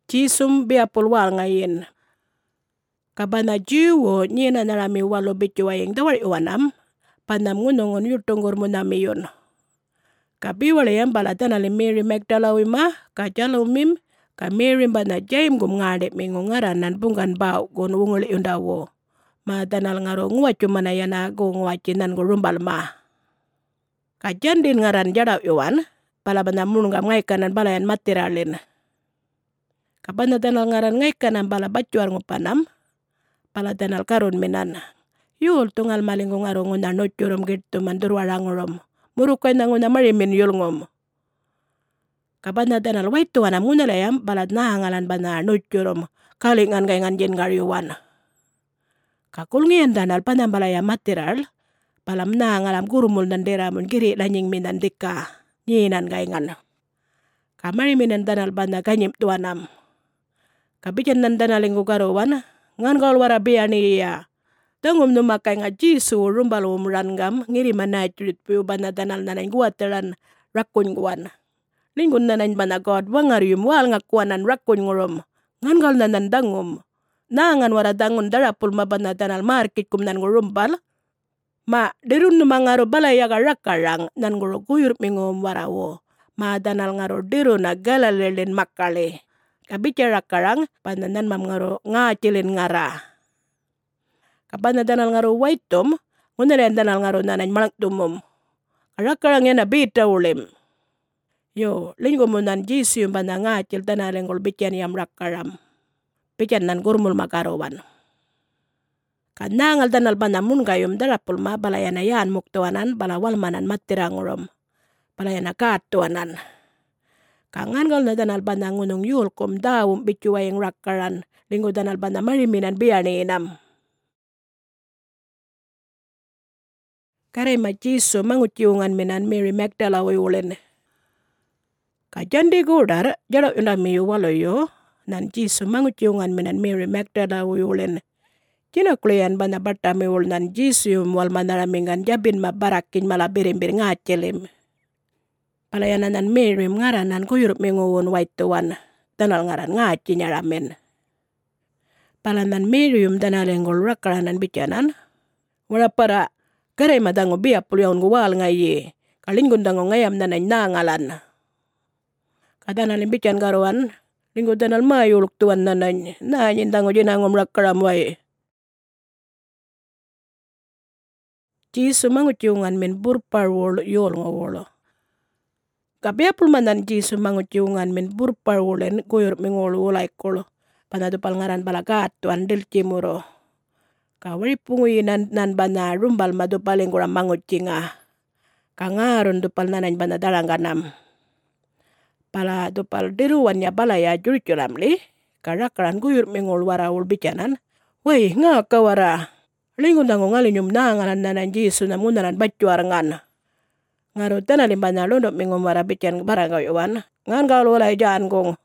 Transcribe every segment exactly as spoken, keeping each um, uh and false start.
Jisum biapul wal ngayin. Kabana jiwo nyina narami walo bijuayeng dawar iwanam. Panam ngunungun yutunggur munami yun. Kabiwale yang baladana le Mary Magdalawi ma kajalumim ka Mary bana jaim gum ngade mingungaranan bungan bau gun wunguli undawo. Ma danal ngaro nguwacu mana yana go nguwacinan go rumbal ma. Kajandin ngaran jadaw iwan pala bana mulungam ngaikanan balayan materialin. Kabana danal ngaran ngaikanan bala bacuar ngupanam pala danal karun minan. Yul tungal malinggung ngaro nguna nucurum gitu mandurwarangurum. Murukai nanguna marimin yulngum. Kabana danal waituanam nguna layam balad nahangalan bana nucurum kalingan gaingan jen garyuan. Kakulngian danal panambalaya material palam nahangalam gurumul nanderamun giri lanying minan dika nyinan gaingan. Kamari minan danal bana ganyim tuanam. Kabijan nan danal inggu garuan ngan gaul warabiani ya. Tangum numakai ngaji su rumbal umrangam ngiri mana jurit piu bana danal nanay guwataran rakun guwan. Linggun nanay bana god wangarium wal ngakuanan rakun ngurum. Ngan gaul nanan dangum. Nangan waradangun darapul mabana danal markit kum nan ngurumbal. Ma dirun numangaro balaya rakarang nan nguru guyur mingum warawo. Ma danal ngaro dirun agalalelin makale. Kabicara rakarang pananan mam ngaro ngacilin ngara. Kabana danal ngaro waitum, ngunalayan danal ngaro nanay malaktumum. Rakarang yan nabita ulim. Yo, linggo mo nan jisiyum bana ngacil danal ngol bican yam rakaram. Bican nan gurmul makarowan. Kanangal danal bana mungayum darapul ma balayana yan muktuanan balawal manan matirangurum. Balayana katuanan. Kangangal na danal bana ngunung yulkum dawum bicuwayeng rakaran. Linggo danal bana mariminan biyaninam. Karay majiso manguciungan minan Mary Magdalawi ulin. Kajandi gudar jaro unami waloyo nan jiso manguciungan minan Mary Magdalawi ulin. Kina kulian bana bartami ul nan jiso wal manaramingan jabin mabarakin malabirin-bir ngacilim. Palayanan nan Mary ngaranan kuyurup minguun waituan danal ngaran ngaci nyaramin. Palanan Mirium danal enggol rakaranan bicanan. Wala para karay madango biya pulyawn guwal ngayi. Kalinggon dango ngayam nanay nangalan. Kadanal imbican garuan. Linggo danal mayuluk tuan nanay. Nanyin dango jinangom rakaram way. Jisu manguciungan min burparwolo yol ngawolo. Kabiya pulmanan jisu manguciungan min burparwolen guyur mingolo ulay kolo. Panadupal ngaran balagat tuan del cimuro. Kawari punguyi nan, nan bana rumbal madupaling kurang mangucinga. Kangarun dupal nanay bana darangganam. Pala dupal diruan ya balaya juriculam li. Karakaran guyur mingol warawul bicanan. Wey nga kawara. Lingun dango ngalinyum nangalan nanay jisu namunaran bacuarangan. Ngaru tanalim bana lundok mingum wara bican baranggaw iwan. Ngan gaul walay jaan gong.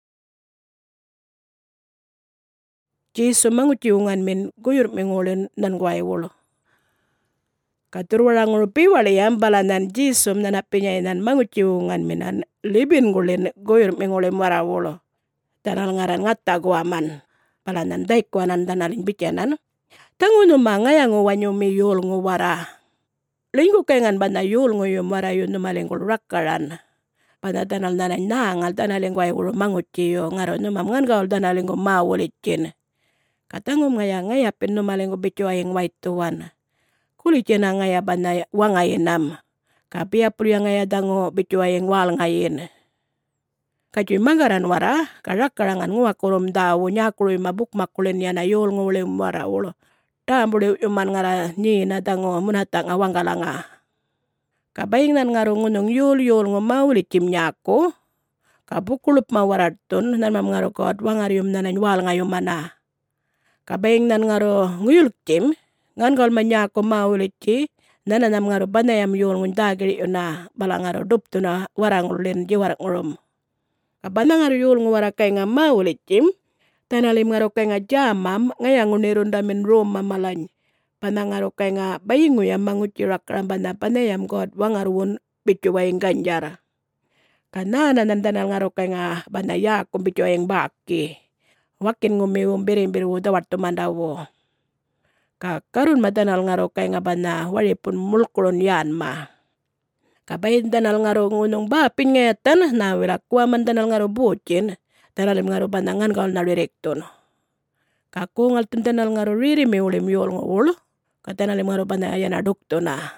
Jisu manguciungan min guyur mingolin nan guay wolo. Katurwarang rupi waliyam balanan Jisu nanapinya inan manguciungan minan libin gulin guyur mingolin warawolo. Danal ngaran ngata guaman. Balanan daikwanan danalin bicanan. Tangunu mangayang wanyumi yul nguwara. Linggu kaingan bana yul nguyum wara yun numalinggul rakaran. Pada danal nanay nangal danaling guay wolo manguciyo. Ngaro numam ngan gaul danalinggo mawulicin. Katangum ngaya ngaya pin numalinggo bicuayeng waituan. Kulicin na ngaya bana wangayinam. Kapia pulya ngaya dango bicuayeng wal ngayin. Kacuy manggaran wara. Karakarangan nguwakurum dawo nyakuluy mabuk makulin yana yul ngulim wara ulo. Tambuli uman ngara nina dango munatang awanggalanga. Kabaying nan ngaro ngunung yul yul ngumawulicim nyako. Kabukulup mawaratun nan mam ngaro kod wangarium nanan wal ngayum mana. Kabaying nan ngaro nguyuluk tim, ngan kal manyako maulici, nananam ngaro banayam yul ngundagiri una bala ngaro duptu na warang ulin jiwarak ngurum. Kabana ngaro yul nguwarakay nga maulicim, tanalim ngaro kay nga jamam, ngayang unirunda min Roma malany. Pana ngaro kay nga bayingo yam mangucirak rambana panayam god wangarun bicuwayang ganjara. Kanana nandanal ngaro kay nga bana yakum bityo ayang baki. Wakin ngumium biring-biru dawat tumandawo. Kakarun madanal ngaro kay nga bana waripun mulkulon yan ma. Kabayin danal ngaro ngunong bapin ngayatan na wilakwa man danal ngaro bucin. Danalim ngaro banangan kaul nalwirektun. Kakungal tun danal ngaro riri miulim yul ngul. Katanalim ngaro bana ayan adukto na.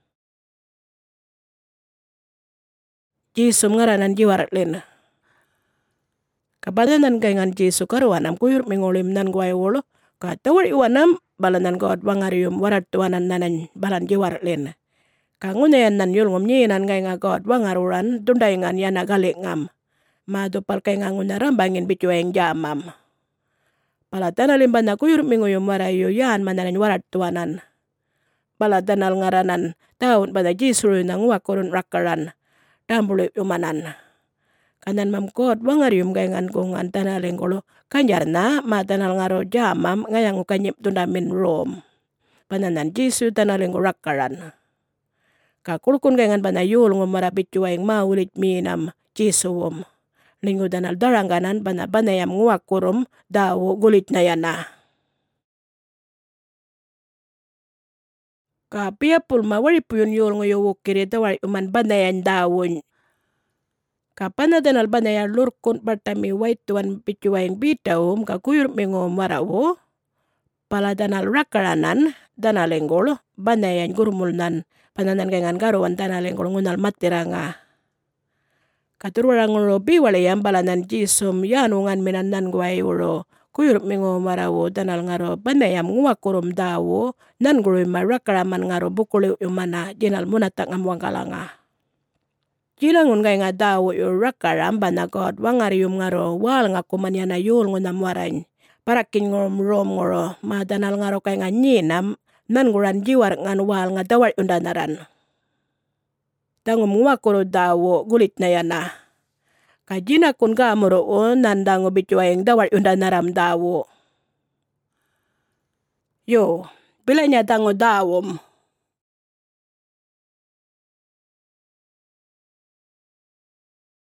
Jisum ngaranan jiwaratlin. Kabananan kay ngan jisu karuanam kuyur mingulim nan guay ulo. Katawar iwanam balanan god wangarium warat tuanan nanan balan jiwaratlin. Kangunayan nan yul ngum nyinan ngay nga god wangaruran dundayngan yana galik ngam. Madupal kay nga ngunaram bangin bityuayang jamam. Palatanalim bana kuyur minguyum warayu yan mananan warat tuanan. Palatanal ngaranan taun bana jisu nang wakurun rakaran. Dambulit umanan. Kanan mam god wangarium kay ngan kung antanaling kulo. Kanyar na matanal ngaro jamam ngayang ukanyip tundamin rom. Pananan jisu tanaling rakaran. Kakulkun kay ngan bana yul ngum marabitjuayang maulit minam jisuum. Linggo danal darangganan bana banayam nguwakurum dawo gulit na yana. Kapia pulma wari puyun yul ngayo wukiri dawari uman banayan dawon. Kapana danal banayan lurkun partami wait tuan bitjuayang bitaum kakuyur mingum warawo. Pala danal rakaranan danalenggol banayan gurmulnan pananan kay ngan garuan danalenggol ngunal matiranga. Katurwarang ulo biwalayam balanan jisum yanungan minanan guay ulo. Kuyur mingum warawo danal ngaro banayam nguwakurum dawo nan guru marakaraman ngaro bukuli umana jinal munatak ngamwang kalanga. Jilangun kay nga dawo yu rakaram bana god wangarium ngaro wal ngakuman yana yul ngunam warany. Parakin ngorom rom ngoro madanal ngaro kay nga nyinam nan guran jiwar ngan wal nga dawar undanaran. Tangum nguwakuro dawo gulit na yana. Kajina kun gamuro o nandango bitjuayang dawar undanaram dawo. Yo, bila niya dango dawom.